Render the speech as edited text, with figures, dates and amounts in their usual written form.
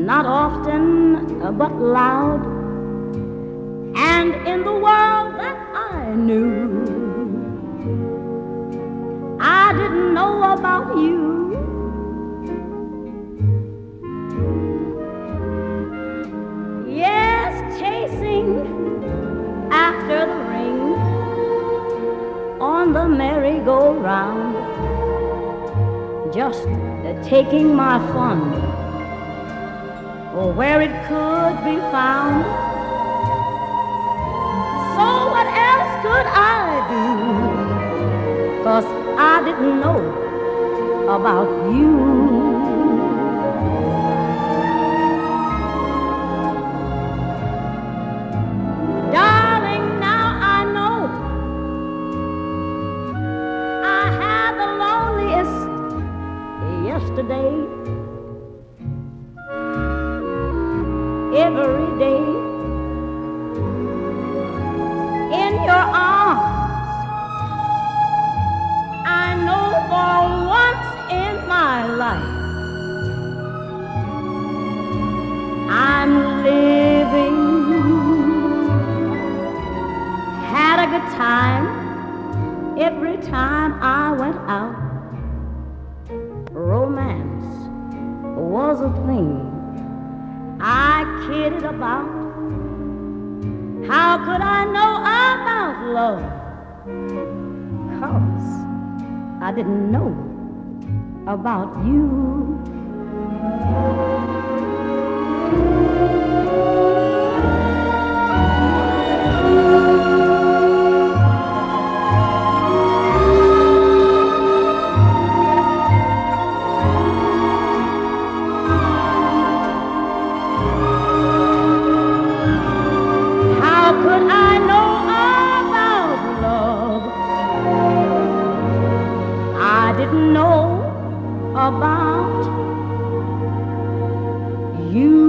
not often but loud, and in the world that I knew, I didn't know about you. Yes, chasing after the ring on the merry-go-round, just taking my fun where it could be found. So what else could I do? 'Cause I didn't know about you. Darling, now I know I had the loneliest yesterday. Every day in your arms, I know for once in my life I'm living. Had a good time every time I went out. Romance was a thing I kidded about. How could I know about love? 'Cause I didn't know about you. Could I know about love? I didn't know about you.